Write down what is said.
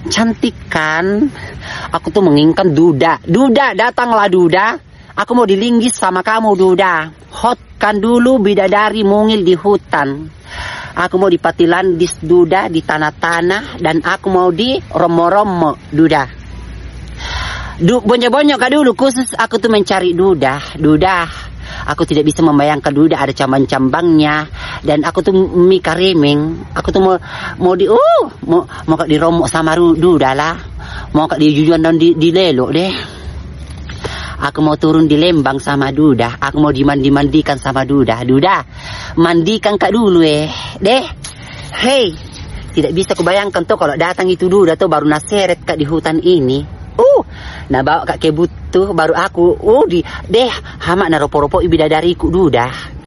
Cantik kan? Aku tuh menginginkan Duda. Duda, datanglah Duda. Aku mau dilinggis sama kamu Duda. Hotkan dulu bidadari mungil di hutan. Aku mau dipatilandis Duda di tanah-tanah. Dan aku mau di romo-romo Duda. Bonyok-bonyok kak dulu, khusus aku tuh mencari Duda. Duda, aku tidak bisa membayangkan Duda ada cambang-cambangnya. Dan aku tuh Mika Remeng. Aku tuh mau kak diromo sama Duda lah. Mau kak dijujuan dan di lelo deh. Aku mau turun di Lembang sama Duda. Aku mau dimandi-mandikan sama Duda. Duda, mandikan kak dulu deh. Hei, tidak bisa kubayangkan tuh kalau datang itu Duda tuh baru naseret kak di hutan ini. Nah bawa kak ke butuh baru aku. Hamak na ropo-ropo bidadariku Duda.